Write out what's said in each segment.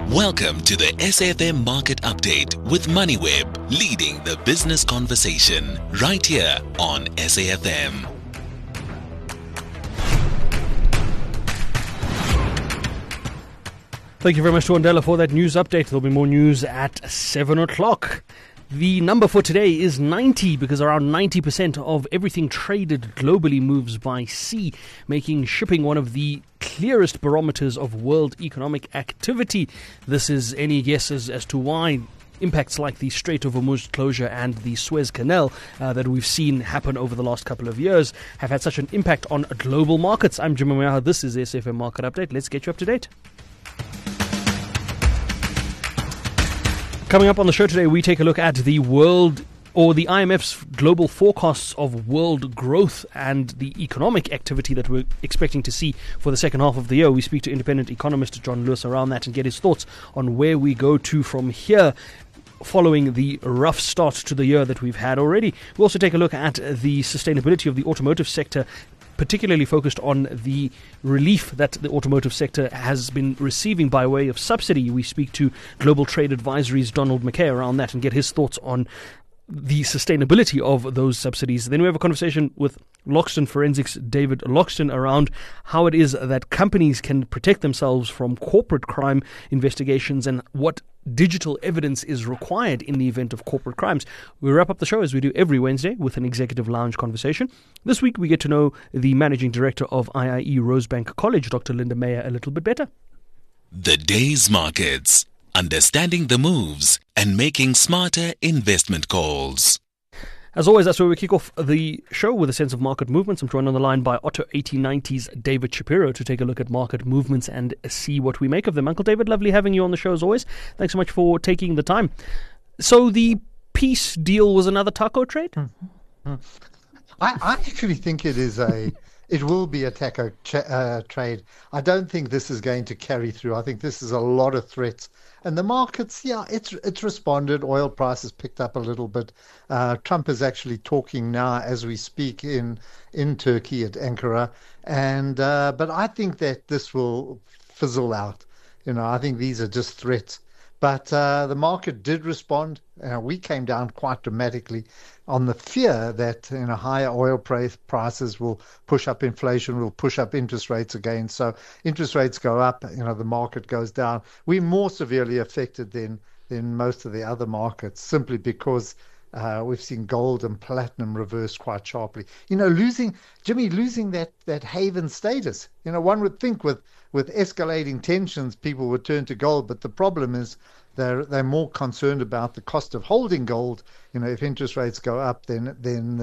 Welcome to the SAFM Market Update with MoneyWeb, leading the business conversation right here on SAFM. Thank you very much to Wandela for that news update. There'll be more news at 7 o'clock. The number for today is 90 because around 90% of everything traded globally moves by sea, making shipping one of the clearest barometers of world economic activity. This is any guesses as to why impacts like the Strait of Hormuz closure and the Suez Canal that we've seen happen over the last couple of years have had such an impact on global markets. I'm Jim Moyaha. This is SFM Market Update. Let's get you up to date. Coming up on the show today, we take a look at the IMF's global forecasts of world growth and the economic activity that we're expecting to see for the second half of the year. We speak to independent economist John Lewis around that and get his thoughts on where we go to from here following the rough start to the year that we've had already. We'll also take a look at the sustainability of the automotive sector, particularly focused on the relief that the automotive sector has been receiving by way of subsidy. We speak to Global Trade Advisory's Donald McKay around that and get his thoughts on the sustainability of those subsidies. Then we have a conversation with Loxton Forensics' David Loxton around how it is that companies can protect themselves from corporate crime investigations and what digital evidence is required in the event of corporate crimes. We wrap up the show as we do every Wednesday with an executive lounge conversation. This week we get to know the managing director of IIE Rosebank College, Dr. Linda Meyer, a little bit better. The day's markets, understanding the moves and making smarter investment calls. As always, that's where we kick off the show with a sense of market movements. I'm joined on the line by Otto 1890's David Shapiro to take a look at market movements and see what we make of them. Uncle David, lovely having you on the show as always. Thanks so much for taking the time. So the peace deal was another taco trade? I actually think it will be a taco trade. I don't think this is going to carry through. I think this is a lot of threats. And the markets, it's responded. Oil prices picked up a little bit. Trump is actually talking now as we speak in Turkey at Ankara. But I think that this will fizzle out. I think these are just threats. But the market did respond. We came down quite dramatically on the fear that higher oil prices will push up inflation, will push up interest rates again. So interest rates go up, the market goes down. We're more severely affected than most of the other markets simply because we've seen gold and platinum reverse quite sharply. Losing that haven status. One would think with escalating tensions, people would turn to gold, but the problem is they're more concerned about the cost of holding gold. If interest rates go up, then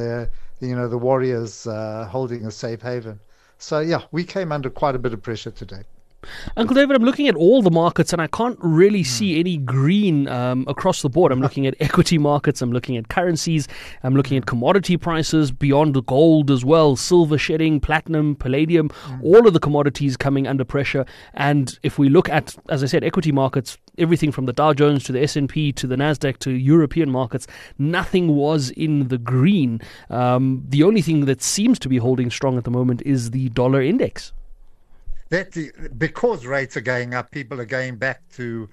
the warriors holding a safe haven. So we came under quite a bit of pressure today. Uncle David, I'm looking at all the markets and I can't really see any green across the board. I'm looking at equity markets, I'm looking at currencies, I'm looking at commodity prices beyond the gold as well, silver shedding, platinum, palladium, all of the commodities coming under pressure. And if we look at, as I said, equity markets, everything from the Dow Jones to the S&P to the Nasdaq to European markets, nothing was in the green. The only thing that seems to be holding strong at the moment is the dollar index. Because rates are going up, people are going back to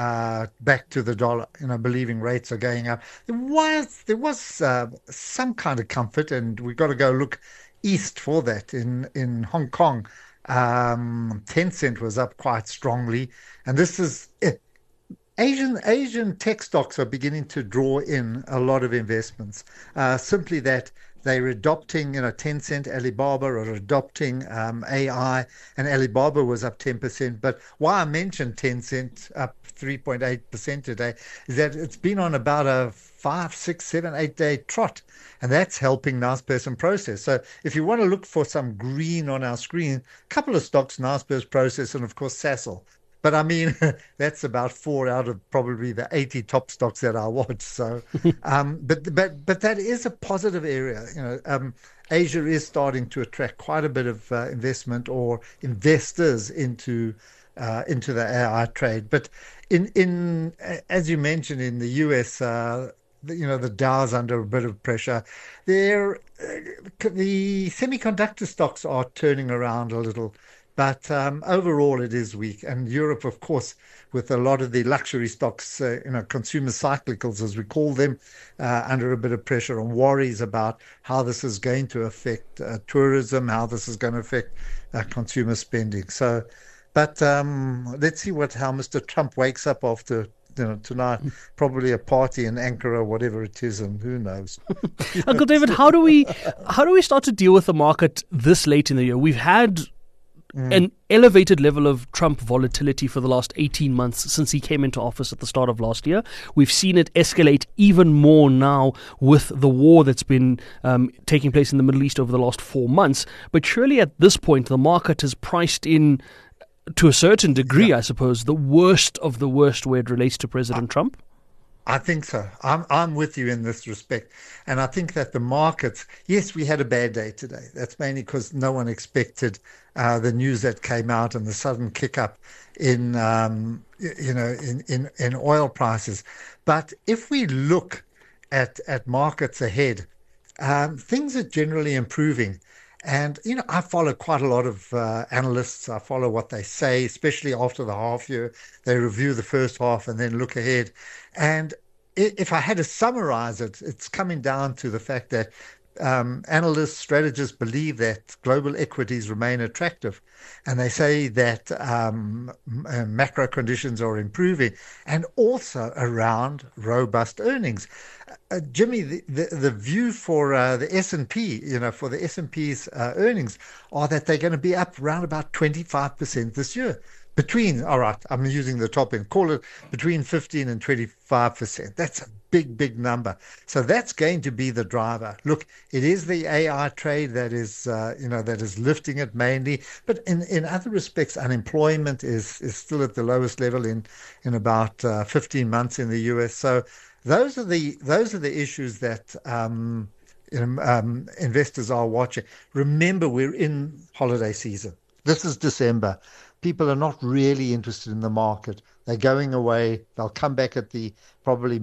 the dollar, believing rates are going up. There was some kind of comfort, and we've got to go look east for that. In Hong Kong, Tencent was up quite strongly, and this is it. Asian tech stocks are beginning to draw in a lot of investments. Simply that they're adopting, Tencent, Alibaba are adopting AI, and Alibaba was up 10%. But why I mentioned Tencent up 3.8% today is that it's been on about a 5, 6, 7, 8 day trot, and that's helping Naspers Process. So if you want to look for some green on our screen, a couple of stocks, Naspers Process, and of course Sasol. But I mean, that's about 4 out of probably the 80 top stocks that I watch. So, but that is a positive area. Asia is starting to attract quite a bit of investment or investors into the AI trade. But in as you mentioned, in the US, the Dow's under a bit of pressure. The semiconductor stocks are turning around a little. But overall, it is weak. And Europe, of course, with a lot of the luxury stocks, consumer cyclicals, as we call them, under a bit of pressure and worries about how this is going to affect tourism, how this is going to affect consumer spending. So, but let's see how Mr. Trump wakes up after tonight, probably a party in Ankara, whatever it is, and who knows. Uncle David, how do we start to deal with the market this late in the year? We've had an elevated level of Trump volatility for the last 18 months since he came into office at the start of last year. We've seen it escalate even more now with the war that's been taking place in the Middle East over the last 4 months. But surely at this point, the market has priced in, to a certain degree, I suppose, the worst of the worst where it relates to President Trump? I think so. I'm with you in this respect. And I think that the markets, yes, we had a bad day today. That's mainly because no one expected the news that came out and the sudden kick up in in oil prices. But if we look at markets ahead, things are generally improving. And, I follow quite a lot of analysts. I follow what they say, especially after the half year. They review the first half and then look ahead. And if I had to summarize it, it's coming down to the fact that analysts, strategists believe that global equities remain attractive. And they say that macro conditions are improving and also around robust earnings. Jimmy, the view for the S&P, for the S&P's earnings are that they're going to be up around about 25% this year. All right, I'm using the top end, call it between 15 and 25%. That's a big, big number. So that's going to be the driver. Look, it is the AI trade that is, that is lifting it mainly. But in other respects, unemployment is still at the lowest level in about 15 months in the US. So those are the issues that investors are watching. Remember, we're in holiday season. This is December. People are not really interested in the market. They're going away. They'll come back at probably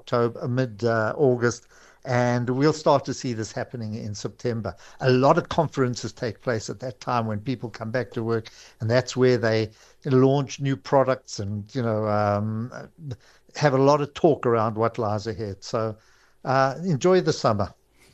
mid-August, and we'll start to see this happening in September. A lot of conferences take place at that time when people come back to work, and that's where they launch new products and have a lot of talk around what lies ahead. So enjoy the summer.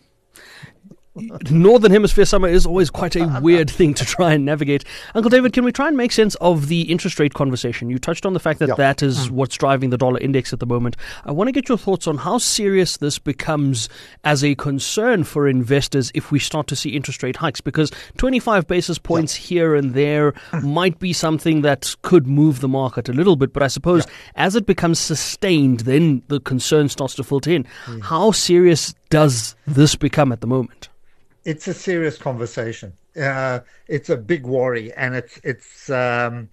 Northern Hemisphere summer is always quite a weird thing to try and navigate. Uncle David, can we try and make sense of the interest rate conversation? You touched on the fact that that is what's driving the dollar index at the moment. I want to get your thoughts on how serious this becomes as a concern for investors if we start to see interest rate hikes, because 25 basis points here and there might be something that could move the market a little bit. But I suppose as it becomes sustained, then the concern starts to filter in. How serious does this become at the moment? It's a serious conversation. It's a big worry, and it's right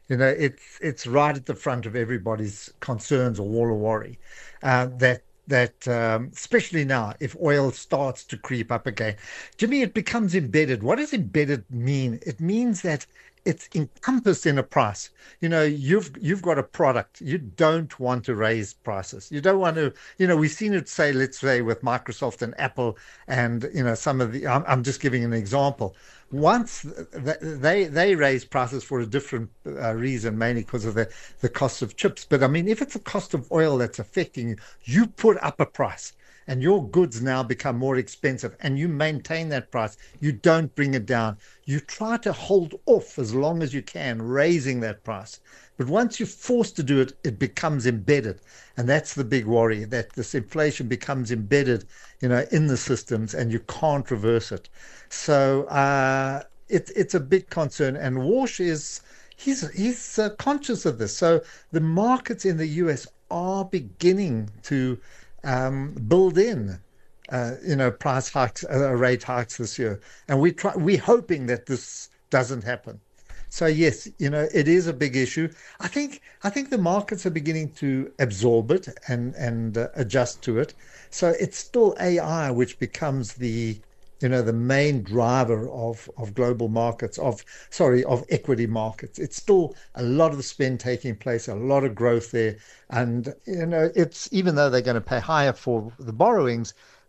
at the front of everybody's concerns or wall of worry. That especially now, if oil starts to creep up again, Jimmy, it becomes embedded. What does embedded mean? It means that it's encompassed in a price. You've got a product. You don't want to raise prices. You don't want to, we've seen it let's say with Microsoft and Apple and, some of the, I'm just giving an example. Once they raise prices for a different reason, mainly because of the cost of chips. But I mean, if it's the cost of oil that's affecting you, you put up a price. And your goods now become more expensive and you maintain that price. You don't bring it down. You try to hold off as long as you can, raising that price. But once you're forced to do it, it becomes embedded. And that's the big worry, that this inflation becomes embedded, in the systems and you can't reverse it. So it's a big concern. And Walsh he's conscious of this. So the markets in the US are beginning to build in, price hikes, rate hikes this year, and we're hoping that this doesn't happen. So yes, it is a big issue. I think the markets are beginning to absorb it and adjust to it. So it's still AI which becomes the main driver of global markets, of equity markets. It's still a lot of the spend taking place, a lot of growth there. And, it's even though they're going to pay higher for the borrowings,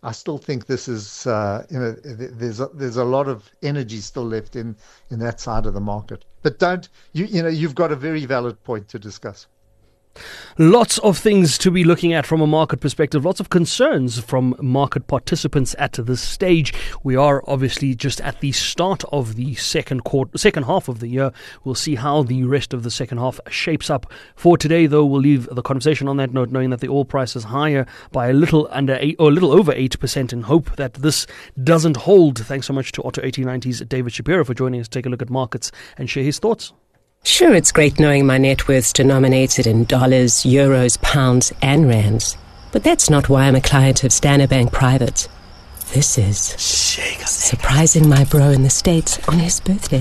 I still think this is, there's a lot of energy still left in that side of the market. But you've got a very valid point to discuss. Lots of things to be looking at from a market perspective, lots of concerns from market participants at this stage. We are obviously just at the start of the second half of the year. We'll see how the rest of the second half shapes up. For today, though, we'll leave the conversation on that note, knowing that the oil price is higher by a little over 8%, in hope that this doesn't hold. Thanks so much to Otto 1890's David Shapiro for joining us to take a look at markets and share his thoughts. Sure, it's great knowing my net worth's denominated in dollars, euros, pounds, and rands. But that's not why I'm a client of Standard Bank Private. This is surprising my bro in the States on his birthday.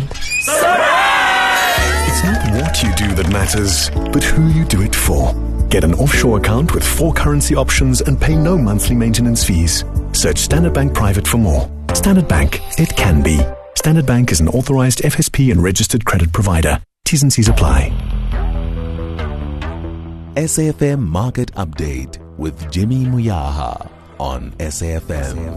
It's not what you do that matters, but who you do it for. Get an offshore account with 4 currency options and pay no monthly maintenance fees. Search Standard Bank Private for more. Standard Bank, it can be. Standard Bank is an authorized FSP and registered credit provider. T's and C's apply. SAFM Market Update with Jimmy Muyaha on SAFM.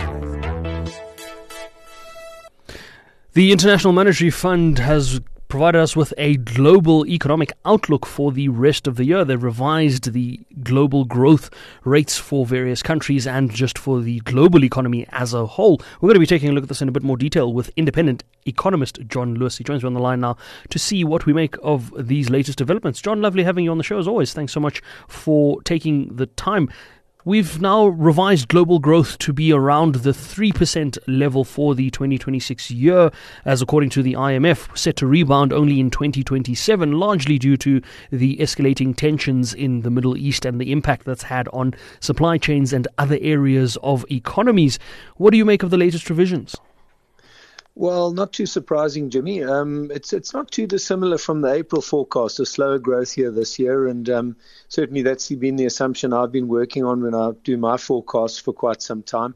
The International Monetary Fund has provided us with a global economic outlook for the rest of the year. They revised the global growth rates for various countries and just for the global economy as a whole. We're going to be taking a look at this in a bit more detail with independent economist John Lewis. He joins me on the line now to see what we make of these latest developments. John, lovely having you on the show as always. Thanks so much for taking the time. We've now revised global growth to be around the 3% level for the 2026 year, as according to the IMF, set to rebound only in 2027, largely due to the escalating tensions in the Middle East and the impact that's had on supply chains and other areas of economies. What do you make of the latest revisions? Well, not too surprising, Jimmy. It's not too dissimilar from the April forecast, a slower growth here this year, and certainly that's been the assumption I've been working on when I do my forecasts for quite some time.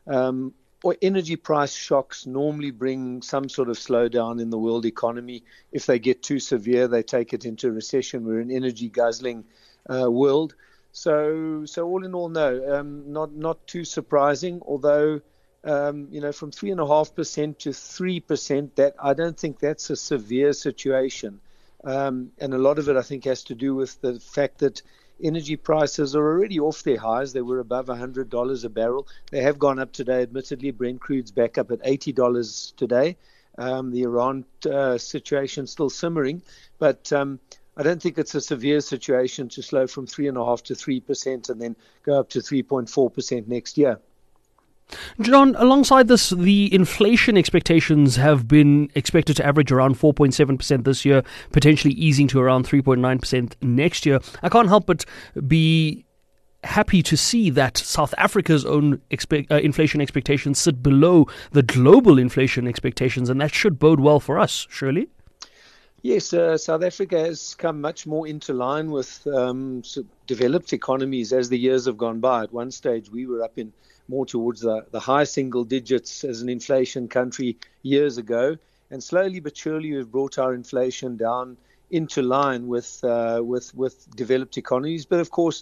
Or energy price shocks normally bring some sort of slowdown in the world economy. If they get too severe, they take it into recession. We're an energy guzzling world. So all in all, no, not too surprising, although from 3.5% to 3%, that I don't think that's a severe situation. And a lot of it, I think, has to do with the fact that energy prices are already off their highs. They were above $100 a barrel. They have gone up today, admittedly. Brent crude's back up at $80 today. The Iran situation still simmering. But I don't think it's a severe situation to slow from 3.5% to 3% and then go up to 3.4% next year. John, alongside this, the inflation expectations have been expected to average around 4.7% this year, potentially easing to around 3.9% next year. I can't help but be happy to see that South Africa's own inflation expectations sit below the global inflation expectations, and that should bode well for us, surely? Yes, South Africa has come much more into line with developed economies as the years have gone by. At one stage, we were up in more towards the high single digits as an inflation country years ago. And slowly but surely, we've brought our inflation down into line with developed economies. But of course,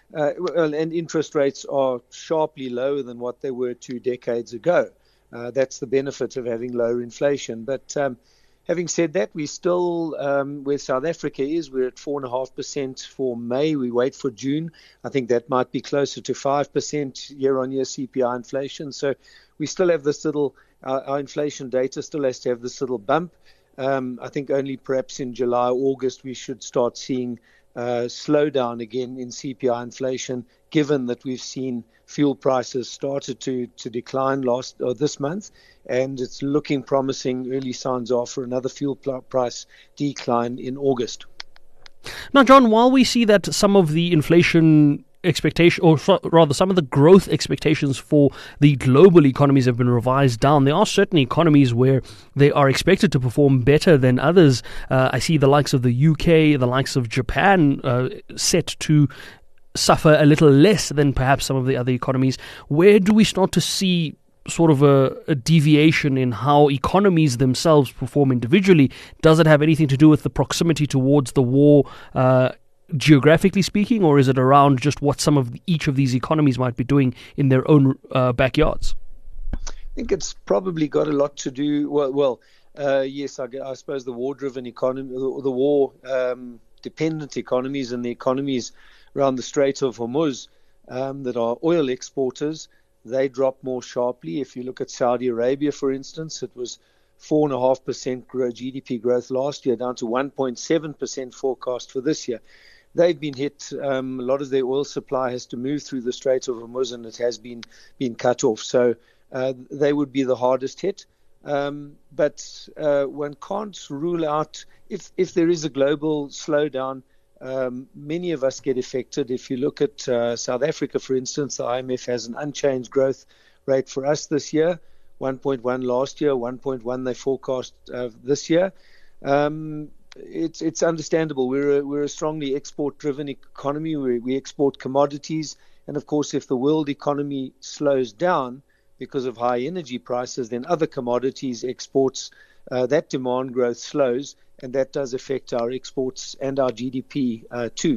and interest rates are sharply lower than what they were 2 decades ago. That's the benefit of having lower inflation. But having said that, we still, where South Africa is, we're at 4.5% for May. We wait for June. I think that might be closer to 5% year-on-year CPI inflation. So we still have this little, our inflation data still has to have this little bump. I think only perhaps in July, August, we should start seeing slowdown again in CPI inflation, given that we've seen fuel prices started to decline this month, and it's looking promising. Early signs are for another fuel price decline in August. Now, John, while we see that some of the inflation expectation, or rather some of the growth expectations for the global economies have been revised down, there are certain economies where they are expected to perform better than others. I see the likes of the UK, the likes of Japan set to suffer a little less than perhaps some of the other economies. Where do we start to see sort of a deviation in how economies themselves perform individually? Does it have anything to do with the proximity towards the war geographically speaking, or is it around just what each of these economies might be doing in their own backyards? I think it's probably got a lot to do. Yes, I suppose the war-driven economy, the war-dependent economies, and the economies around the Strait of Hormuz that are oil exporters, they drop more sharply. If you look at Saudi Arabia, for instance, it was 4.5% GDP growth last year, down to 1.7% forecast for this year. They've been hit. A lot of their oil supply has to move through the Strait of Hormuz, and it has been cut off. So they would be the hardest hit. But one can't rule out if there is a global slowdown. Many of us get affected. If you look at South Africa, for instance, the IMF has an unchanged growth rate for us this year, 1.1 last year, 1.1 they forecast this year. It's understandable. We're a strongly export-driven economy. We export commodities, and of course, if the world economy slows down because of high energy prices, then other commodities exports, that demand growth slows, and that does affect our exports and our GDP too.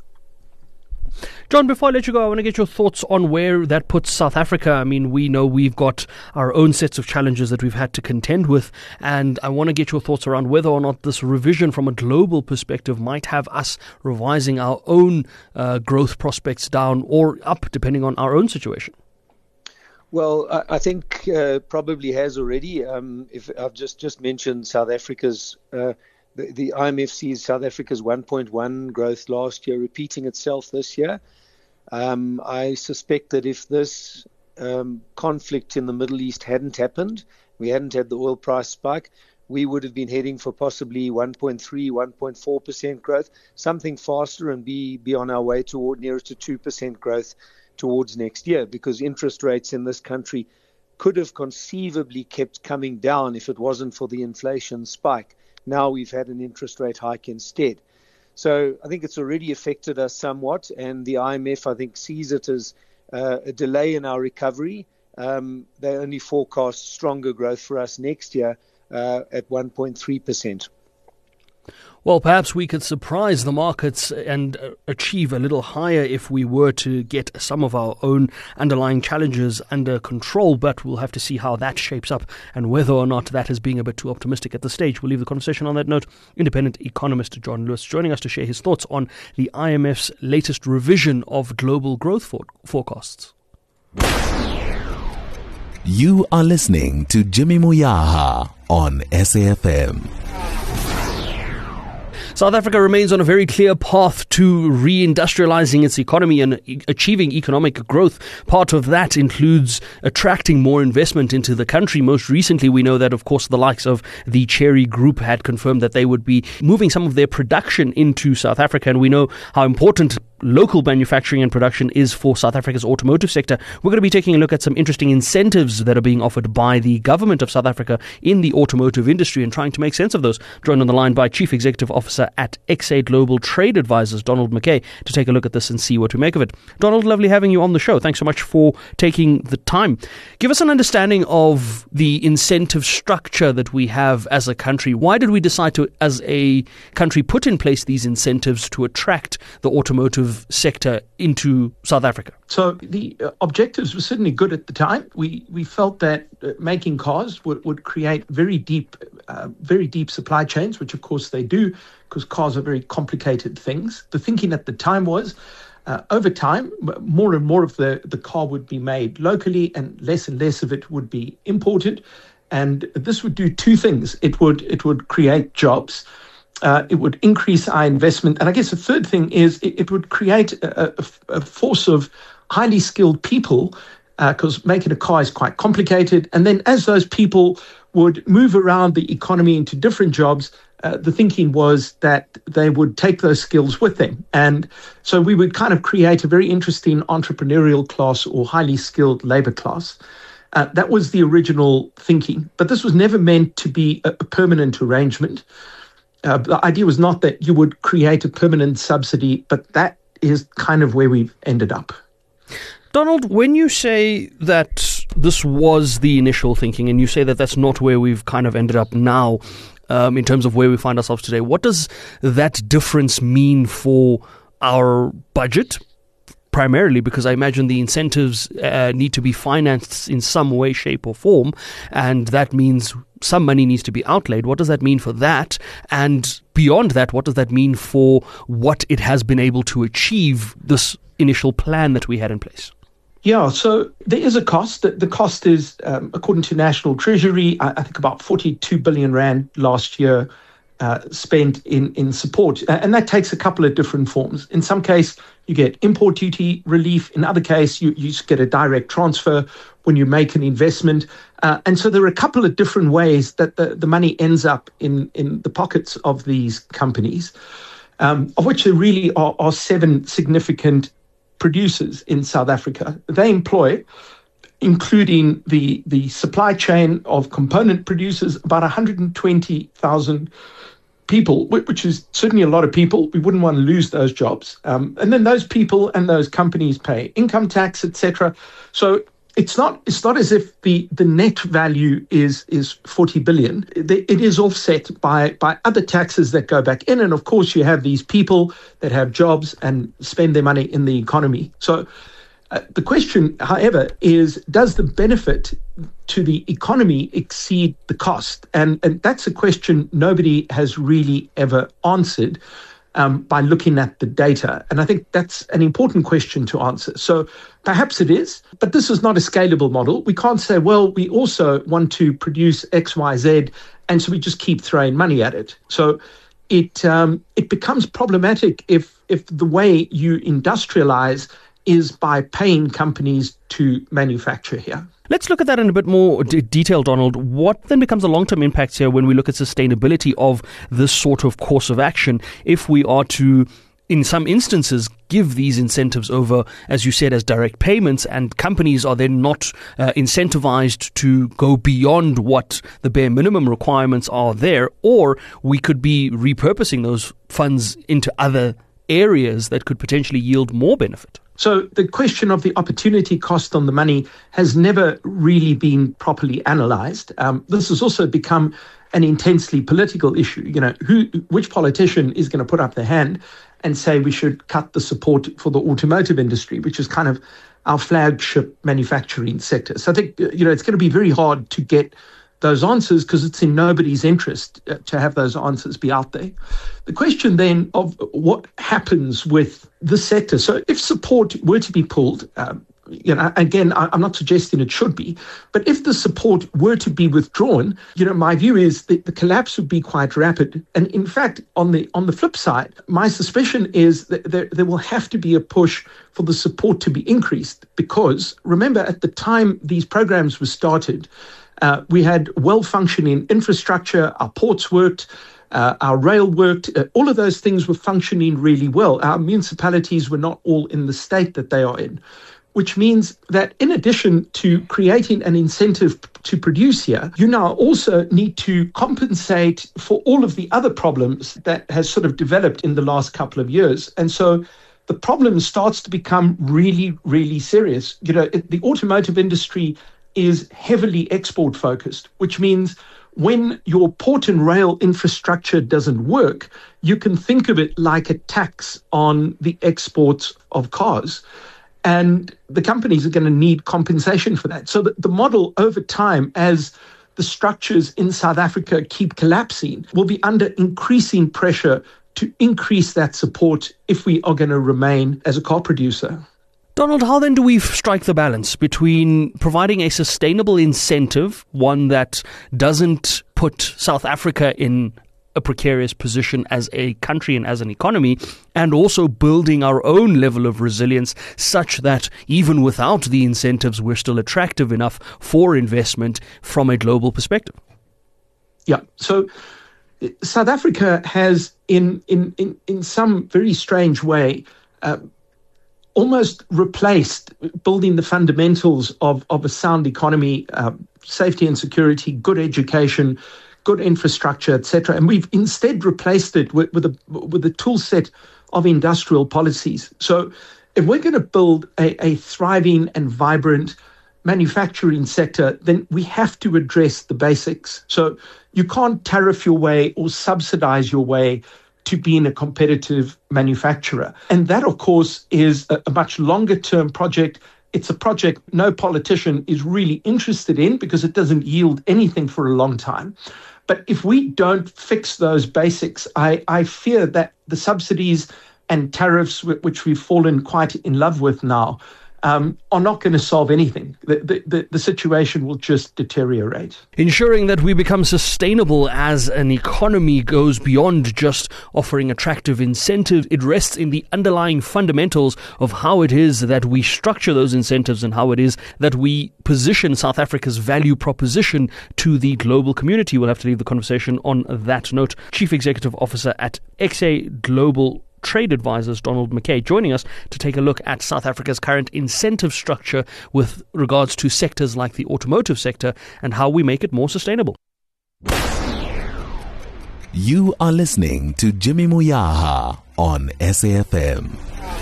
John, before I let you go, I want to get your thoughts on where that puts South Africa. I mean, we know we've got our own sets of challenges that we've had to contend with, and I want to get your thoughts around whether or not this revision from a global perspective might have us revising our own growth prospects down or up, depending on our own situation. Well, I think probably has already. If I've just mentioned South Africa's, the IMF sees South Africa's 1.1 growth last year repeating itself this year. I suspect that if this conflict in the Middle East hadn't happened, we hadn't had the oil price spike, we would have been heading for possibly 1.3, 1.4% growth, something faster, and be on our way toward nearer to 2% growth towards next year, because interest rates in this country could have conceivably kept coming down if it wasn't for the inflation spike. Now we've had an interest rate hike instead. So I think it's already affected us somewhat, and the IMF, I think, sees it as a delay in our recovery. They only forecast stronger growth for us next year at 1.3%. Well, perhaps we could surprise the markets and achieve a little higher if we were to get some of our own underlying challenges under control, but we'll have to see how that shapes up and whether or not that is being a bit too optimistic at this stage. We'll leave the conversation on that note. Independent economist John Lewis joining us to share his thoughts on the IMF's latest revision of global growth forecasts. You are listening to Jimmy Moyaha on SAFM. South Africa remains on a very clear path to reindustrializing its economy and achieving economic growth. Part of that includes attracting more investment into the country. Most recently, we know that, of course, the likes of the Cherry Group had confirmed that they would be moving some of their production into South Africa, and we know how important local manufacturing and production is for South Africa's automotive sector. We're going to be taking a look at some interesting incentives that are being offered by the government of South Africa in the automotive industry and trying to make sense of those. Joined on the line by Chief Executive Officer at XA Global Trade Advisors, Donald McKay, to take a look at this and see what we make of it. Donald, lovely having you on the show. Thanks so much for taking the time. Give us an understanding of the incentive structure that we have as a country. Why did we decide to, as a country, put in place these incentives to attract the automotive sector into South Africa? So the objectives were certainly good at the time. We felt that making cars would create very deep supply chains, which of course they do, because cars are very complicated things. The thinking at the time was, over time, more and more of the car would be made locally and less of it would be imported. And this would do two things. It would create jobs. It would increase our investment. And I guess the third thing is it would create a force of highly skilled people, because making a car is quite complicated. And then as those people would move around the economy into different jobs, the thinking was that they would take those skills with them. And so we would kind of create a very interesting entrepreneurial class or highly skilled labor class. That was the original thinking. But this was never meant to be a permanent arrangement. The idea was not that you would create a permanent subsidy, but that is kind of where we've ended up. Donald, when you say that this was the initial thinking and you say that that's not where we've kind of ended up now, in terms of where we find ourselves today, what does that difference mean for our budget? Primarily because I imagine the incentives need to be financed in some way, shape or form, and that means some money needs to be outlaid. What does that mean for that? And beyond that, what does that mean for what it has been able to achieve, this initial plan that we had in place? Yeah, so there is a cost. The cost is, according to National Treasury, I think about 42 billion rand last year spent in support. And that takes a couple of different forms. In some case, you get import duty relief. In other case, you just get a direct transfer when you make an investment. And so there are a couple of different ways that the money ends up in the pockets of these companies, of which there really are 7 significant producers in South Africa. They employ, including the supply chain of component producers, about 120,000 people, which is certainly a lot of people. We wouldn't want to lose those jobs. And then those people and those companies pay income tax, etc. So it's not as if the net value is 40 billion. It is offset by other taxes that go back in. And of course, you have these people that have jobs and spend their money in the economy. So the question, however, is, does the benefit to the economy exceed the cost? And that's a question nobody has really ever answered by looking at the data. And I think that's an important question to answer. So perhaps it is, but this is not a scalable model. We can't say, well, we also want to produce X, Y, Z, and so we just keep throwing money at it. So it becomes problematic if the way you industrialize is by paying companies to manufacture here. Let's look at that in a bit more detail, Donald. What then becomes the long-term impacts here when we look at sustainability of this sort of course of action if we are to, in some instances, give these incentives over, as you said, as direct payments, and companies are then not incentivized to go beyond what the bare minimum requirements are there, or we could be repurposing those funds into other areas that could potentially yield more benefit? So the question of the opportunity cost on the money has never really been properly analysed. This has also become an intensely political issue. You know, which politician is going to put up their hand and say we should cut the support for the automotive industry, which is kind of our flagship manufacturing sector. So I think, you know, it's going to be very hard to get those answers because it's in nobody's interest to have those answers be out there. The question then of what happens with the sector. So if support were to be pulled, you know, again, I'm not suggesting it should be, but if the support were to be withdrawn, you know, my view is that the collapse would be quite rapid. And in fact, on the flip side, my suspicion is that there will have to be a push for the support to be increased because, remember, at the time these programs were started, we had well-functioning infrastructure, our ports worked, our rail worked, all of those things were functioning really well. Our municipalities were not all in the state that they are in, which means that in addition to creating an incentive to produce here, you now also need to compensate for all of the other problems that has sort of developed in the last couple of years. And so the problem starts to become really, really serious. You know, the automotive industry is heavily export focused, which means when your port and rail infrastructure doesn't work, you can think of it like a tax on the exports of cars. And the companies are going to need compensation for that. So the model over time, as the structures in South Africa keep collapsing, will be under increasing pressure to increase that support if we are going to remain as a car producer. Donald, how then do we strike the balance between providing a sustainable incentive, one that doesn't put South Africa in a precarious position as a country and as an economy, and also building our own level of resilience such that even without the incentives, we're still attractive enough for investment from a global perspective? Yeah, so South Africa has, in some very strange way, almost replaced building the fundamentals of a sound economy, safety and security, good education, good infrastructure, etc. And we've instead replaced it with a tool set of industrial policies. So if we're going to build a thriving and vibrant manufacturing sector, then we have to address the basics. So you can't tariff your way or subsidize your way to being a competitive manufacturer. And that, of course, is a much longer term project. It's a project no politician is really interested in because it doesn't yield anything for a long time. But if we don't fix those basics, I fear that the subsidies and tariffs, which we've fallen quite in love with now, are not going to solve anything. The situation will just deteriorate. Ensuring that we become sustainable as an economy goes beyond just offering attractive incentives. It rests in the underlying fundamentals of how it is that we structure those incentives and how it is that we position South Africa's value proposition to the global community. We'll have to leave the conversation on that note. Chief Executive Officer at XA Global Trade Advisors, Donald McKay, joining us to take a look at South Africa's current incentive structure with regards to sectors like the automotive sector and how we make it more sustainable. You are listening to Jimmy Moyaha on SAFM.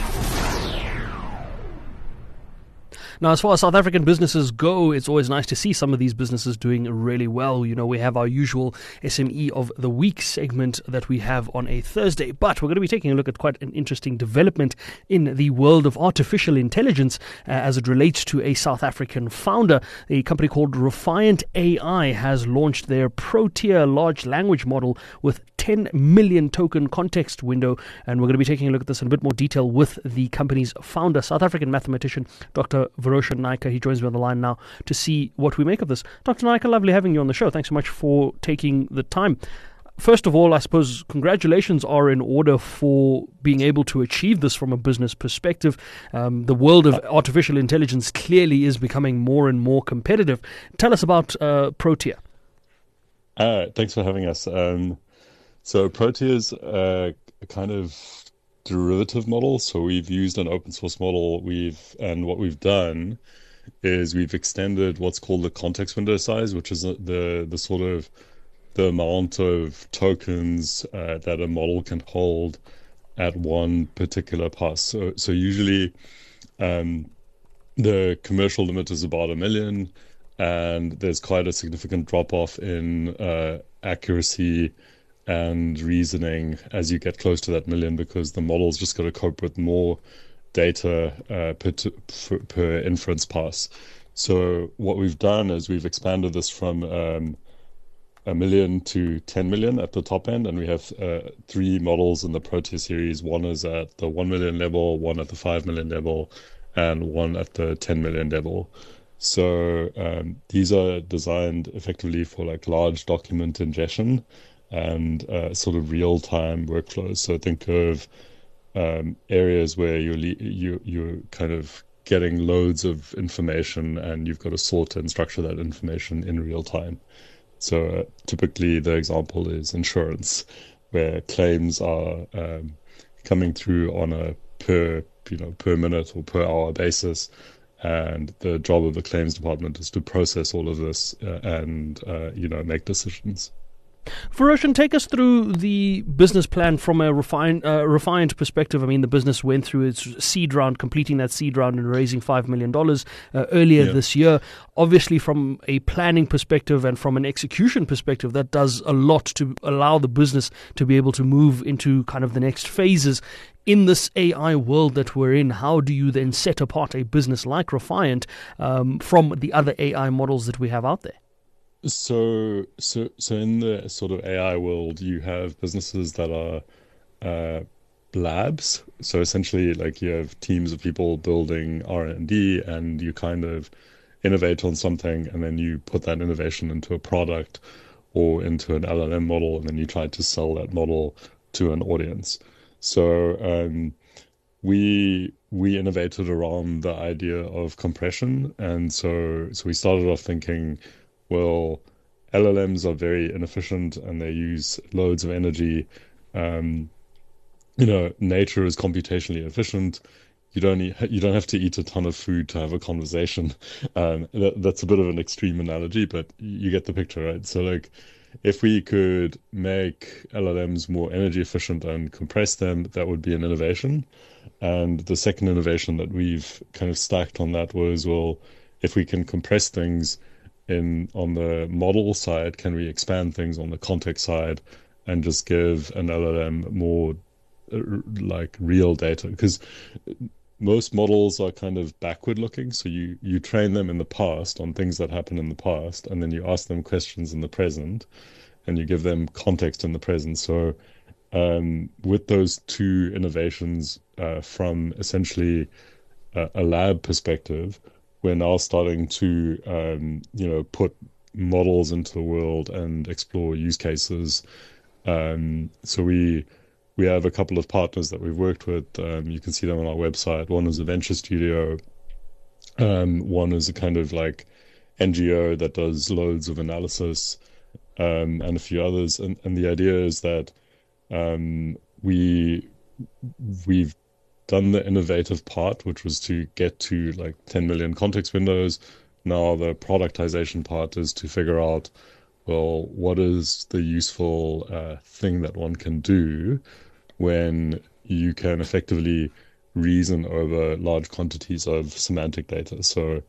Now, as far as South African businesses go, it's always nice to see some of these businesses doing really well. You know, we have our usual SME of the Week segment that we have on a Thursday, but we're going to be taking a look at quite an interesting development in the world of artificial intelligence as it relates to a South African founder. A company called Refiant AI has launched their Protea large language model with 10 million token context window, and we're going to be taking a look at this in a bit more detail with the company's founder, South African mathematician Dr. Varoshan Naika. He joins me on the line now to see what we make of this. Dr. Naika, lovely having you on the show. Thanks so much for taking the time. First of all, I suppose congratulations are in order for being able to achieve this from a business perspective. The world of artificial intelligence clearly is becoming more and more competitive. Tell us about Protea. Thanks for having us. So Protea is a kind of derivative model. So we've used an open source model. And what we've done is we've extended what's called the context window size, which is the sort of the amount of tokens that a model can hold at one particular pass. So usually the commercial limit is about 1 million, and there's quite a significant drop off in accuracy and reasoning as you get close to that 1 million, because the model's just got to cope with more data per inference pass. So what we've done is we've expanded this from 1 million to 10 million at the top end, and we have 3 models in the Protea series. One is at the 1 million level, one at the 5 million level, and one at the 10 million level. So these are designed effectively for like large document ingestion and sort of real-time workflows. So think of areas where you're kind of getting loads of information and you've got to sort and structure that information in real time. So typically the example is insurance, where claims are coming through on a per minute or per hour basis, and the job of the claims department is to process all of this and make decisions. Varoshan, take us through the business plan from a refined perspective. I mean, the business went through its seed round, completing that seed round and raising $5 million earlier this year. Obviously, from a planning perspective and from an execution perspective, that does a lot to allow the business to be able to move into kind of the next phases. In this AI world that we're in, how do you then set apart a business like Refiant from the other AI models that we have out there? So in the sort of AI world, you have businesses that are labs. So essentially, like, you have teams of people building R&D, and you kind of innovate on something, and then you put that innovation into a product or into an LLM model, and then you try to sell that model to an audience. So we innovated around the idea of compression, and so we started off thinking, well, LLMs are very inefficient and they use loads of energy. Nature is computationally efficient. You don't have to eat a ton of food to have a conversation. That's a bit of an extreme analogy, but you get the picture, right? So, like, if we could make LLMs more energy efficient and compress them, that would be an innovation. And the second innovation that we've kind of stacked on that was, well, if we can compress things on the model side, can we expand things on the context side and just give an LLM more like real data, because most models are kind of backward looking. So you train them in the past on things that happened in the past, and then you ask them questions in the present, and you give them context in the present. So with those two innovations from essentially a lab perspective, we're now starting to put models into the world and explore use cases. So we have a couple of partners that we've worked with. You can see them on our website. One is a venture studio. One is a kind of like NGO that does loads of analysis, and a few others. And the idea is that we've done the innovative part, which was to get to like 10 million context windows. Now the productization part is to figure out, well, what is the useful thing that one can do when you can effectively reason over large quantities of semantic data. So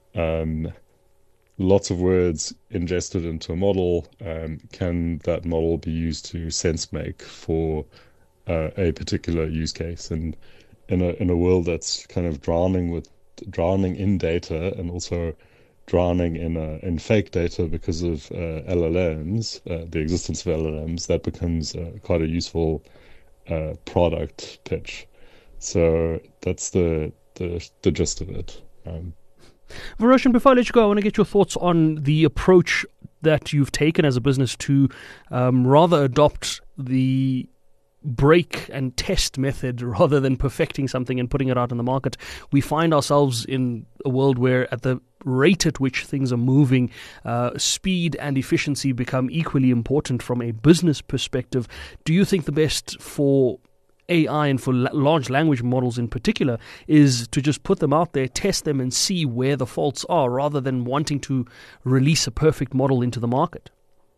lots of words ingested into a model. Can that model be used to sense make for a particular use case? And in a world that's kind of drowning in data, and also drowning in fake data because of LLMs, the existence of LLMs, that becomes quite a useful product pitch. So that's the gist of it. Varoshan, before I let you go, I want to get your thoughts on the approach that you've taken as a business to rather adopt the break and test method rather than perfecting something and putting it out in the market. We find ourselves in a world where at the rate at which things are moving, speed and efficiency become equally important from a business perspective. Do you think the best for AI and for large language models in particular is to just put them out there, test them and see where the faults are, rather than wanting to release a perfect model into the market?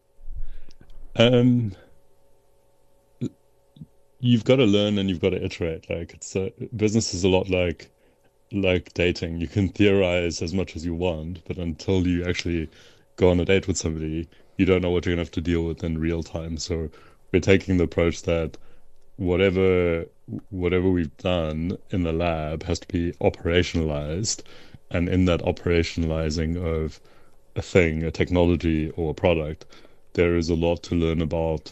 You've got to learn and you've got to iterate. Like business is a lot like dating. You can theorize as much as you want, but until you actually go on a date with somebody, you don't know what you're going to have to deal with in real time. So we're taking the approach that whatever we've done in the lab has to be operationalized, and in that operationalizing of a thing, a technology or a product, there is a lot to learn about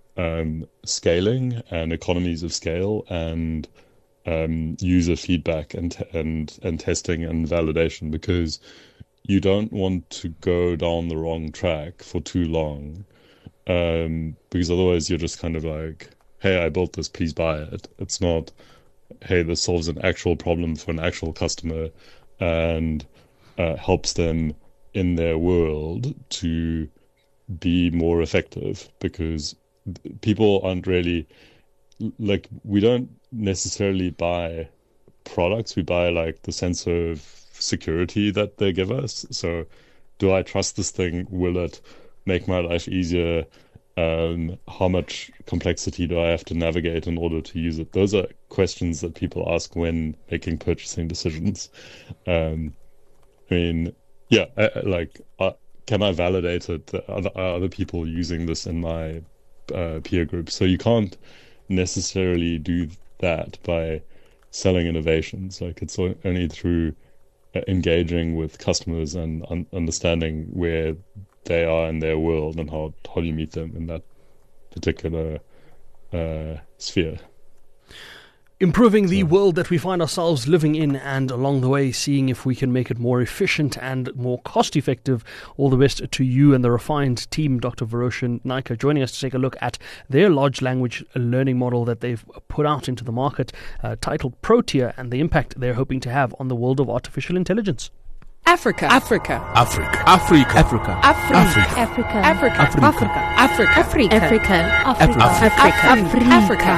scaling and economies of scale and user feedback and testing and validation, because you don't want to go down the wrong track for too long, because otherwise you're just kind of like, hey, I built this, please buy it. It's not, hey, this solves an actual problem for an actual customer and helps them in their world to be more effective, because people aren't really, like, we don't necessarily buy products. We buy like the sense of security that they give us. So do I trust this thing? Will it make my life easier? How much complexity do I have to navigate in order to use it? Those are questions that people ask when making purchasing decisions. I mean, yeah, can I validate it? Are other people using this in my peer group? So you can't necessarily do that by selling innovations. Like, it's only through engaging with customers and understanding where they are in their world and how do you meet them in that particular sphere. Improving the world that we find ourselves living in, and along the way seeing if we can make it more efficient and more cost effective. All the best to you and the Refined team, Dr. Varoshan Naika, joining us to take a look at their large language learning model that they've put out into the market, titled Protea, and the impact they're hoping to have on the world of artificial intelligence. Africa. Africa. Africa. Africa. Africa. Africa. Africa. Africa. Africa. Africa. Africa. Africa. Africa.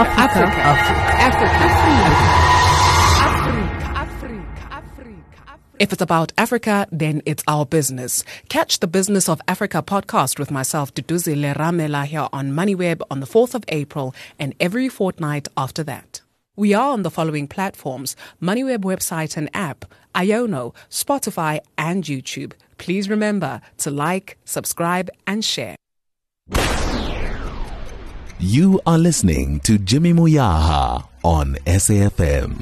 Africa. If it's about Africa, then it's our business. Catch the Business of Africa podcast with myself, Duduzile Ramela, here on MoneyWeb on the 4th of April and every fortnight after that. We are on the following platforms: MoneyWeb website and app, Iono, Spotify, and YouTube. Please remember to like, subscribe, and share. You are listening to Jimmy Moyaha on SAFM.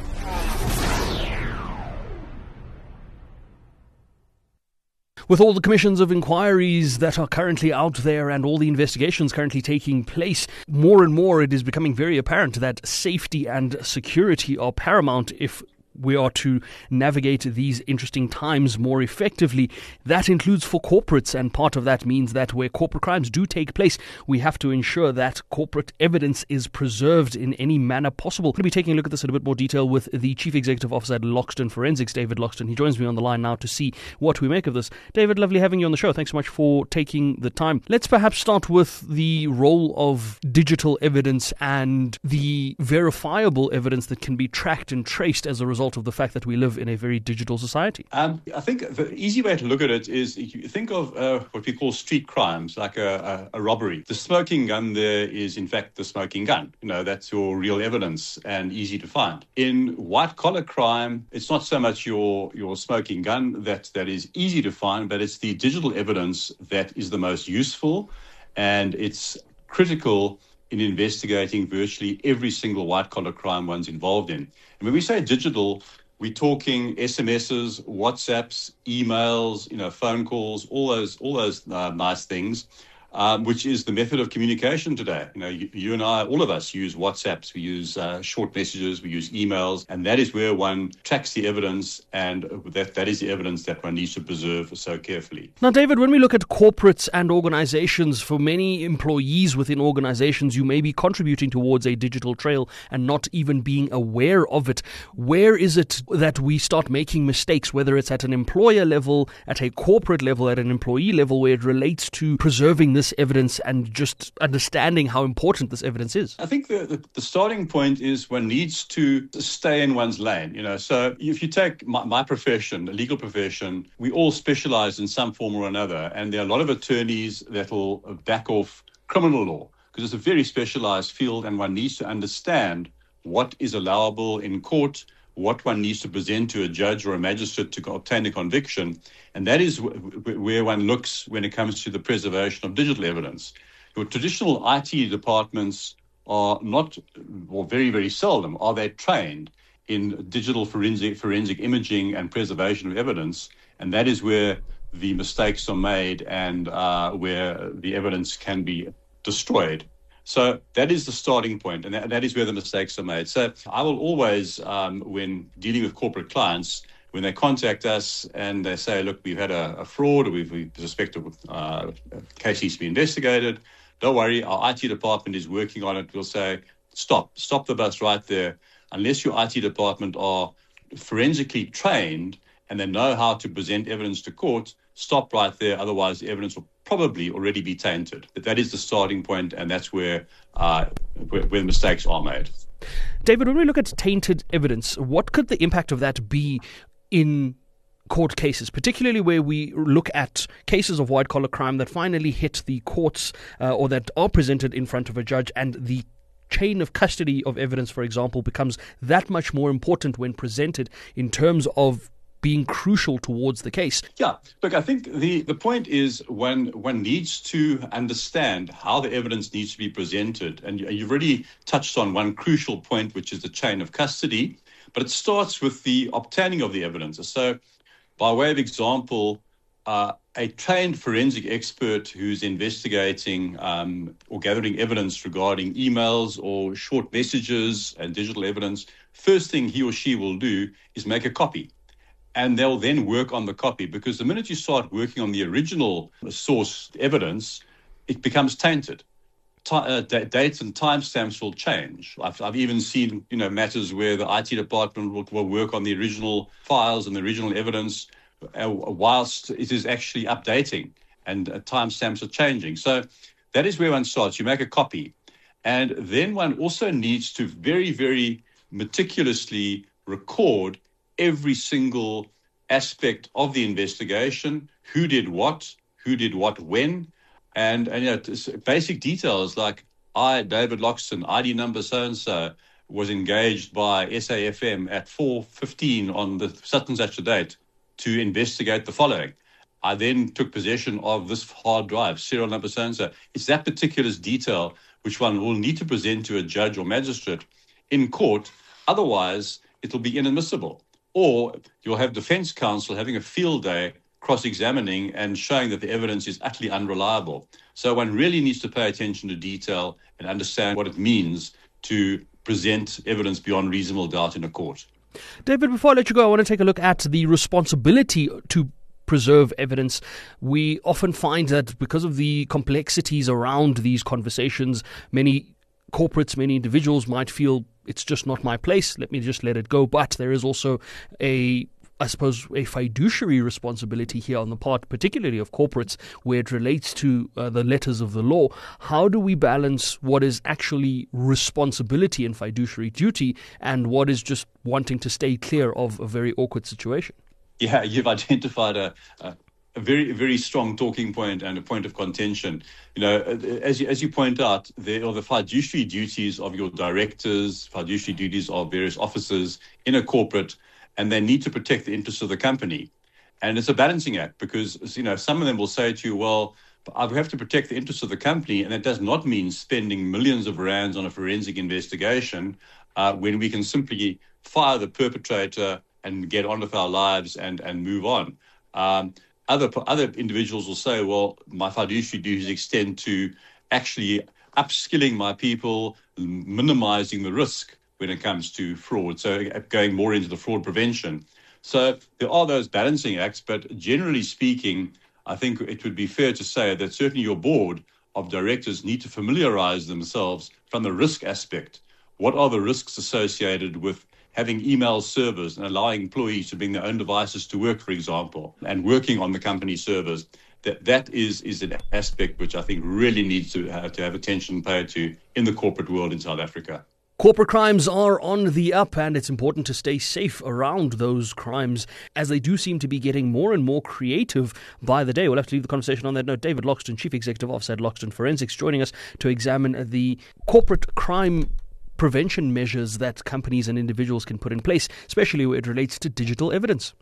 With all the commissions of inquiries that are currently out there and all the investigations currently taking place, more and more it is becoming very apparent that safety and security are paramount if we are to navigate these interesting times more effectively. That includes for corporates, and part of that means that where corporate crimes do take place, we have to ensure that corporate evidence is preserved in any manner possible. We're going to be taking a look at this in a bit more detail with the Chief Executive Officer at Loxton Forensics, David Loxton. He joins me on the line now to see what we make of this. David, lovely having you on the show. Thanks so much for taking the time. Let's perhaps start with the role of digital evidence and the verifiable evidence that can be tracked and traced as a result of the fact that we live in a very digital society. I think the easy way to look at it is you think of what we call street crimes, like a robbery. The smoking gun there is, in fact, the smoking gun. That's your real evidence and easy to find. In white-collar crime, it's not so much your smoking gun that is easy to find, but it's the digital evidence that is the most useful, and it's critical in investigating virtually every single white-collar crime one's involved in. And when we say digital, we're talking SMSs, WhatsApps, emails, phone calls, all those nice things, which is the method of communication today. You and I, all of us use WhatsApps, we use short messages, we use emails, and that is where one tracks the evidence, and that is the evidence that one needs to preserve so carefully. Now, David, when we look at corporates and organizations, for many employees within organizations, you may be contributing towards a digital trail and not even being aware of it. Where is it that we start making mistakes, whether it's at an employer level, at a corporate level, at an employee level, where it relates to preserving this evidence and just understanding how important this evidence is? I think the starting point is one needs to stay in one's lane. So if you take my profession, the legal profession, we all specialize in some form or another, and there are a lot of attorneys that will back off criminal law because it's a very specialized field, and one needs to understand what is allowable in court, what one needs to present to a judge or a magistrate to obtain a conviction. And that is where one looks when it comes to the preservation of digital evidence. Your traditional IT departments are not, or very, very seldom, are they trained in digital forensic imaging and preservation of evidence. And that is where the mistakes are made and where the evidence can be destroyed. So that is the starting point, and that is where the mistakes are made. So I will always, when dealing with corporate clients, when they contact us and they say, look, we've had a fraud, or we suspect a case needs to be investigated, don't worry, our IT department is working on it. We'll say, stop the bus right there. Unless your IT department are forensically trained and they know how to present evidence to court, stop right there. Otherwise, the evidence will probably already be tainted. That is the starting point, and that's where mistakes are made. David, when we look at tainted evidence, what could the impact of that be in court cases, particularly where we look at cases of white-collar crime that finally hit the courts or that are presented in front of a judge, and the chain of custody of evidence, for example, becomes that much more important when presented in terms of being crucial towards the case? Yeah, look, I think the point is one needs to understand how the evidence needs to be presented. And you've already touched on one crucial point, which is the chain of custody. But it starts with the obtaining of the evidence. So by way of example, a trained forensic expert who's investigating or gathering evidence regarding emails or short messages and digital evidence, first thing he or she will do is make a copy. And they'll then work on the copy, because the minute you start working on the original source evidence, it becomes tainted. Dates and timestamps will change. I've even seen matters where the IT department will work on the original files and the original evidence whilst it is actually updating, and timestamps are changing. So that is where one starts. You make a copy, and then one also needs to very, very meticulously record every single aspect of the investigation, who did what when, and basic details like I, David Loxton, ID number so-and-so, was engaged by SAFM at 4:15 on the such and such a date to investigate the following. I then took possession of this hard drive, serial number so-and-so. It's that particular detail which one will need to present to a judge or magistrate in court. Otherwise, it will be inadmissible. Or you'll have defense counsel having a field day cross-examining and showing that the evidence is utterly unreliable. So one really needs to pay attention to detail and understand what it means to present evidence beyond reasonable doubt in a court. David, before I let you go, I want to take a look at the responsibility to preserve evidence. We often find that because of the complexities around these conversations, many corporates, many individuals might feel it's just not my place, let me just let it go. But there is also a fiduciary responsibility here on the part, particularly of corporates, where it relates to the letters of the law. How do we balance what is actually responsibility and fiduciary duty and what is just wanting to stay clear of a very awkward situation? Yeah, you've identified a very, very strong talking point and a point of contention. As you point out, there are the fiduciary duties of your directors, fiduciary duties of various officers in a corporate, and they need to protect the interests of the company. And it's a balancing act because, some of them will say to you, well, I have to protect the interests of the company, and that does not mean spending millions of rands on a forensic investigation when we can simply fire the perpetrator and get on with our lives and move on. Other individuals will say, well, my fiduciary duties extend to actually upskilling my people, minimizing the risk when it comes to fraud, so going more into the fraud prevention. So there are those balancing acts, but generally speaking, I think it would be fair to say that certainly your board of directors need to familiarize themselves from the risk aspect. What are the risks associated with having email servers and allowing employees to bring their own devices to work, for example, and working on the company servers? That is an aspect which I think really needs to have attention paid to in the corporate world in South Africa. Corporate crimes are on the up, and it's important to stay safe around those crimes as they do seem to be getting more and more creative by the day. We'll have to leave the conversation on that note. David Loxton, Chief Executive Officer at Loxton Forensics, joining us to examine the corporate crime prevention measures that companies and individuals can put in place, especially where it relates to digital evidence.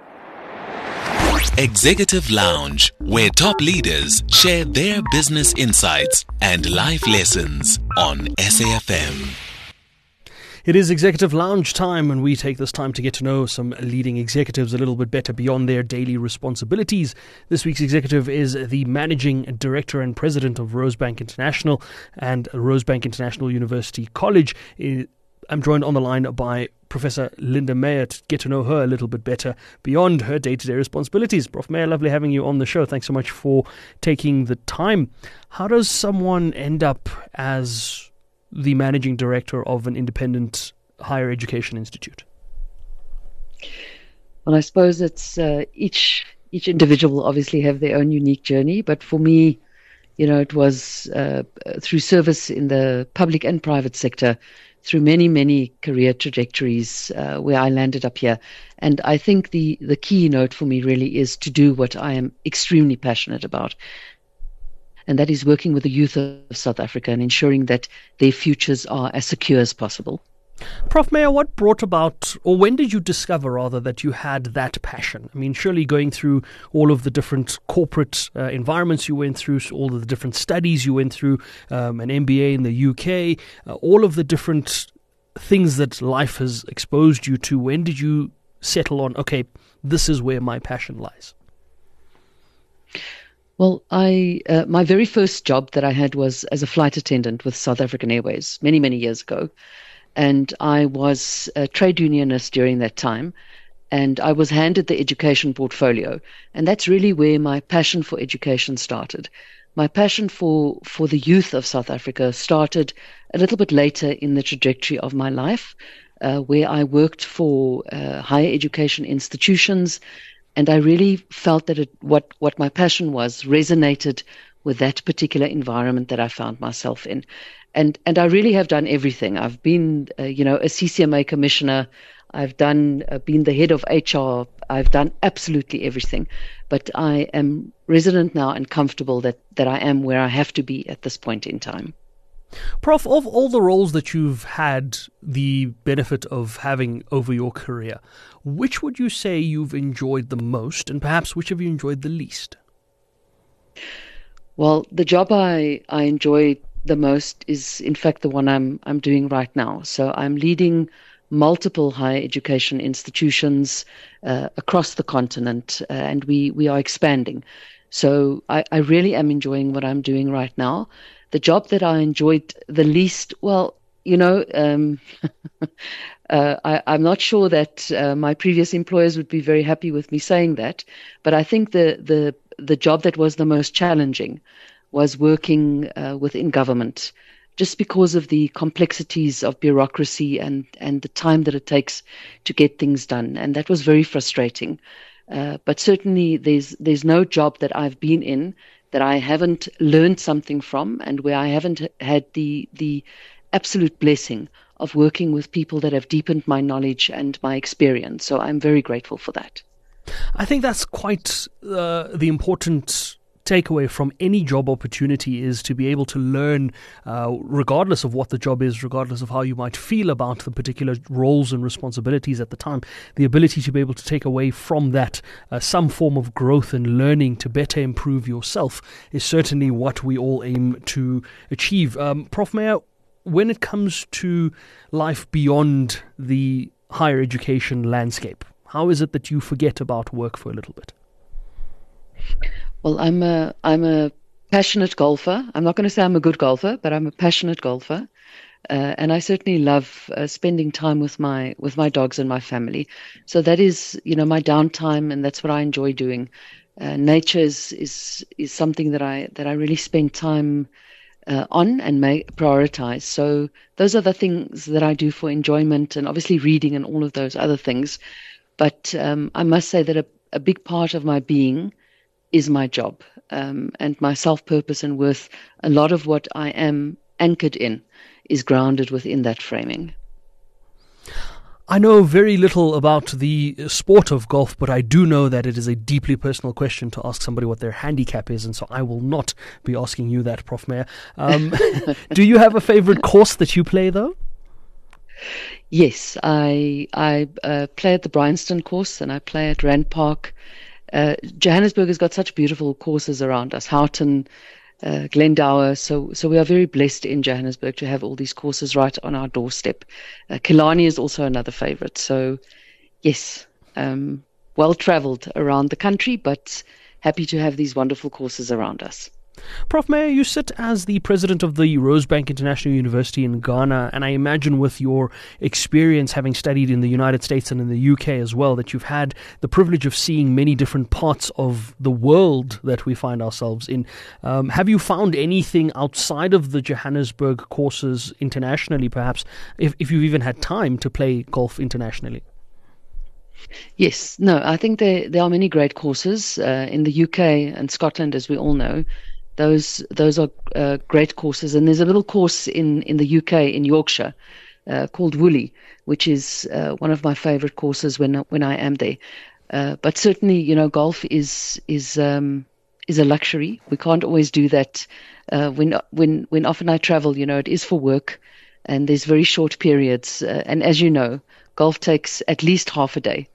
Executive Lounge, where top leaders share their business insights and life lessons on SAFM. It is Executive Lounge time, and we take this time to get to know some leading executives a little bit better beyond their daily responsibilities. This week's executive is the Managing Director and President of Rosebank International and Rosebank International University College. I'm joined on the line by Professor Linda Meyer to get to know her a little bit better beyond her day-to-day responsibilities. Prof. Meyer, lovely having you on the show. Thanks so much for taking the time. How does someone end up as the managing director of an independent higher education institute? Well, I suppose it's each individual will obviously have their own unique journey, but for me, it was through service in the public and private sector, through many, many career trajectories where I landed up here. And I think the key note for me really is to do what I am extremely passionate about. And that is working with the youth of South Africa and ensuring that their futures are as secure as possible. Prof. Meyer, what brought about, or when did you discover rather, that you had that passion? I mean, surely going through all of the different corporate environments you went through, all of the different studies you went through, an MBA in the UK, all of the different things that life has exposed you to, when did you settle on, okay, this is where my passion lies? Well, my very first job that I had was as a flight attendant with South African Airways many, many years ago. And I was a trade unionist during that time. And I was handed the education portfolio. And that's really where my passion for education started. My passion for the youth of South Africa started a little bit later in the trajectory of my life, where I worked for higher education institutions. And I really felt that what my passion was resonated with that particular environment that I found myself in. And I really have done everything. I've been, a CCMA commissioner. I've been the head of HR. I've done absolutely everything. But I am resident now and comfortable that I am where I have to be at this point in time. Prof, of all the roles that you've had the benefit of having over your career, which would you say you've enjoyed the most, and perhaps which have you enjoyed the least? Well, the job I enjoyed the most is, in fact, the one I'm doing right now. So I'm leading multiple higher education institutions across the continent, and we are expanding. So I really am enjoying what I'm doing right now. The job that I enjoyed the least, well, I'm not sure that my previous employers would be very happy with me saying that, but I think the job that was the most challenging was working within government, just because of the complexities of bureaucracy and the time that it takes to get things done. And that was very frustrating. But certainly there's no job that I've been in that I haven't learned something from, and where I haven't had the absolute blessing of working with people that have deepened my knowledge and my experience. So I'm very grateful for that. I think that's quite the important takeaway from any job opportunity, is to be able to learn, regardless of what the job is, regardless of how you might feel about the particular roles and responsibilities at the time, the ability to be able to take away from that some form of growth and learning to better improve yourself is certainly what we all aim to achieve. Prof. Meyer, when it comes to life beyond the higher education landscape, how is it that you forget about work for a little bit? Well, I'm a passionate golfer. I'm not going to say I'm a good golfer, but I'm a passionate golfer, and I certainly love spending time with my dogs and my family. So that is, my downtime, and that's what I enjoy doing. Nature is something that I really spend time on and prioritize. So those are the things that I do for enjoyment, and obviously reading and all of those other things. But I must say that a big part of my being is my job, and my self-purpose and worth. A lot of what I am anchored in is grounded within that framing. I know very little about the sport of golf, but I do know that it is a deeply personal question to ask somebody what their handicap is, and so I will not be asking you that, Prof. Meyer. Do you have a favorite course that you play, though? Yes, I play at the Bryanston course, and I play at Rand Park. Johannesburg has got such beautiful courses around us, Houghton, Glendower. So we are very blessed in Johannesburg to have all these courses right on our doorstep. Killarney is also another favorite. So yes, well traveled around the country, but happy to have these wonderful courses around us. Prof. Meyer, you sit as the president of the Rosebank International University in Ghana, and I imagine with your experience having studied in the United States and in the UK as well, that you've had the privilege of seeing many different parts of the world that we find ourselves in. Have you found anything outside of the Johannesburg courses internationally, perhaps, if you've even had time to play golf internationally? Yes, no, I think there are many great courses in the UK and Scotland, as we all know. Those are great courses, and there's a little course in the UK in Yorkshire called Woolly, which is one of my favourite courses when I am there. But certainly, golf is a luxury. We can't always do that. When often I travel, it is for work, and there's very short periods. And as you know, golf takes at least half a day.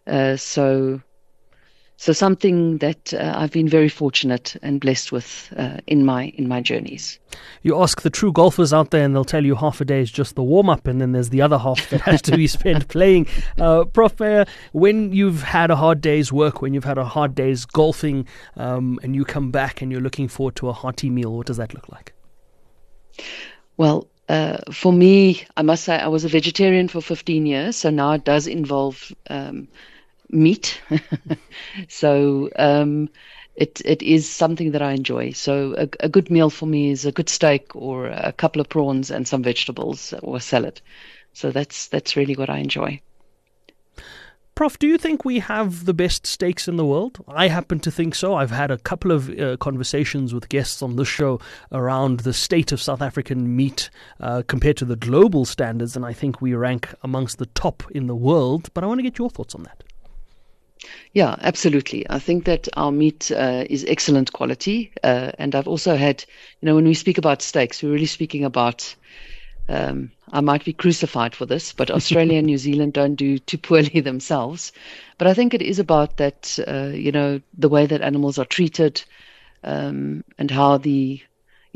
So something that I've been very fortunate and blessed with in my journeys. You ask the true golfers out there, and they'll tell you half a day is just the warm-up, and then there's the other half that has to be spent playing. Prof. Meyer, when you've had a hard day's work, when you've had a hard day's golfing, and you come back and you're looking forward to a hearty meal, what does that look like? Well, for me, I must say I was a vegetarian for 15 years, so now it does involve meat. So it is something that I enjoy. So a good meal for me is a good steak or a couple of prawns and some vegetables or a salad. So that's really what I enjoy. Prof, do you think we have the best steaks in the world? I happen to think so. I've had a couple of conversations with guests on this show around the state of South African meat compared to the global standards, and I think we rank amongst the top in the world. But I want to get your thoughts on that. Yeah, absolutely. I think that our meat is excellent quality. And I've also had, when we speak about steaks, we're really speaking about, I might be crucified for this, but Australia and New Zealand don't do too poorly themselves. But I think it is about that, the way that animals are treated, and how the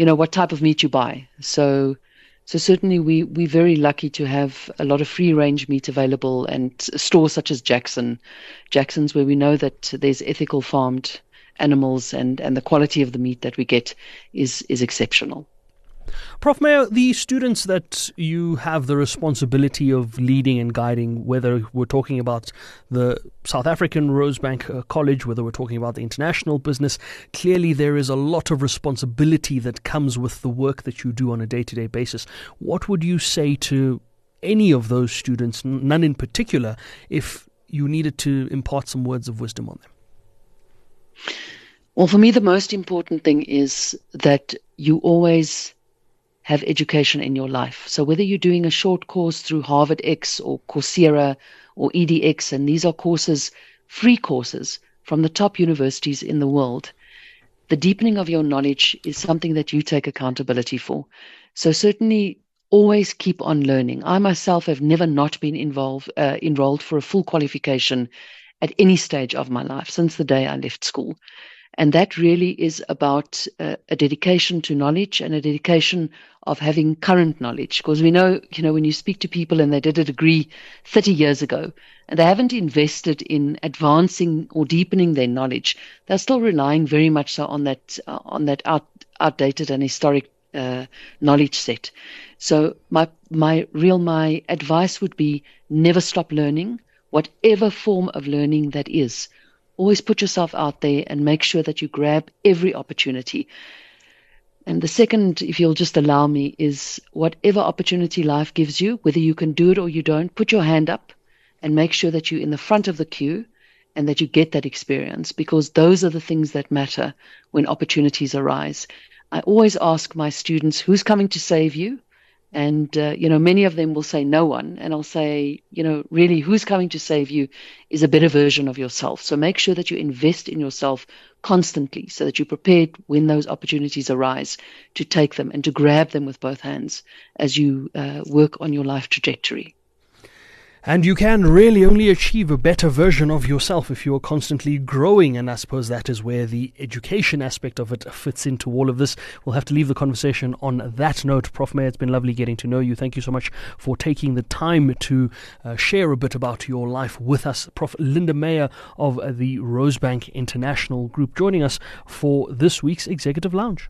what type of meat you buy. So certainly we're very lucky to have a lot of free range meat available, and stores such as Jackson's, where we know that there's ethical farmed animals, and the quality of the meat that we get is exceptional. Prof. Mayo, the students that you have the responsibility of leading and guiding, whether we're talking about the South African Rosebank College, whether we're talking about the international business, clearly there is a lot of responsibility that comes with the work that you do on a day-to-day basis. What would you say to any of those students, none in particular, if you needed to impart some words of wisdom on them? Well, for me, the most important thing is that you always have education in your life. So whether you're doing a short course through Harvard X or Coursera or edX, and these are courses, free courses from the top universities in the world, the deepening of your knowledge is something that you take accountability for. So certainly always keep on learning. I myself have never not been enrolled for a full qualification at any stage of my life since the day I left school. And that really is about a dedication to knowledge and a dedication of having current knowledge. Because we know, when you speak to people and they did a degree 30 years ago and they haven't invested in advancing or deepening their knowledge, they're still relying very much so on that outdated and historic knowledge set. So my advice would be never stop learning, whatever form of learning that is. Always put yourself out there and make sure that you grab every opportunity. And the second, if you'll just allow me, is whatever opportunity life gives you, whether you can do it or you don't, put your hand up and make sure that you're in the front of the queue and that you get that experience, because those are the things that matter when opportunities arise. I always ask my students, who's coming to save you? And, many of them will say no one. And I'll say, really, who's coming to save you is a better version of yourself. So make sure that you invest in yourself constantly so that you're prepared when those opportunities arise to take them and to grab them with both hands as you work on your life trajectory. And you can really only achieve a better version of yourself if you're constantly growing. And I suppose that is where the education aspect of it fits into all of this. We'll have to leave the conversation on that note. Prof. Mayo, it's been lovely getting to know you. Thank you so much for taking the time to share a bit about your life with us. Prof. Linda Meyer of the Rosebank International Group joining us for this week's Executive Lounge.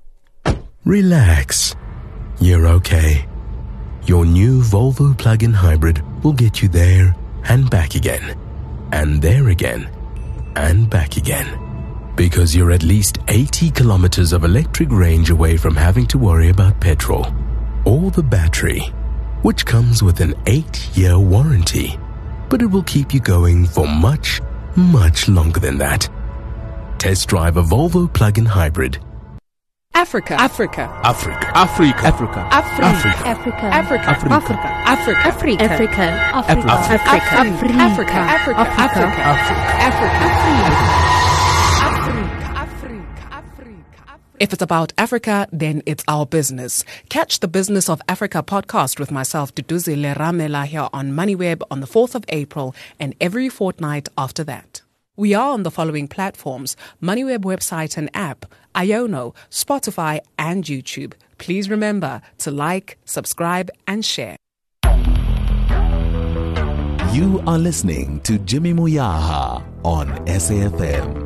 Relax. You're okay. Your new Volvo plug-in hybrid will get you there and back again, and there again, and back again. Because you're at least 80 kilometers of electric range away from having to worry about petrol or the battery, which comes with an 8-year warranty. But it will keep you going for much, much longer than that. Test drive a Volvo plug-in hybrid. Africa. Africa. Africa. Africa. Africa. Africa. Africa. Africa. Africa. Africa. Africa. If it's about Africa, then it's our business. Catch the Business of Africa podcast with myself, Duduzi Leramela, here on MoneyWeb on the 4th of April and every fortnight after that. We are on the following platforms: MoneyWeb website and app, Iono, Spotify, and YouTube. Please remember to like, subscribe, and share. You are listening to Jimmy Moyaha on SAFM.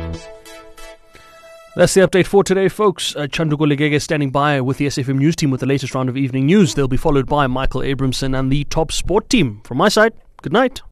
That's the update for today, folks. Chanduko Legege standing by with the SAFM News team with the latest round of evening news. They'll be followed by Michael Abramson and the Top Sport team. From my side, good night.